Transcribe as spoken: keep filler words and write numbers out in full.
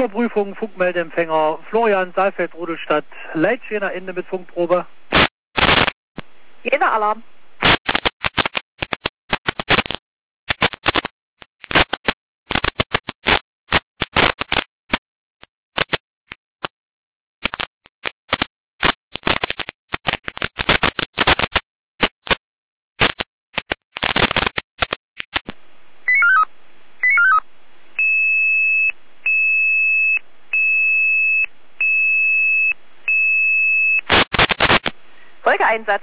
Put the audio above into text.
Überprüfung, Funkmeldeempfänger Florian, Saalfeld, Rudelstadt, Leitschener Ende mit Funkprobe. Jena Alarm. Folgeeinsatz.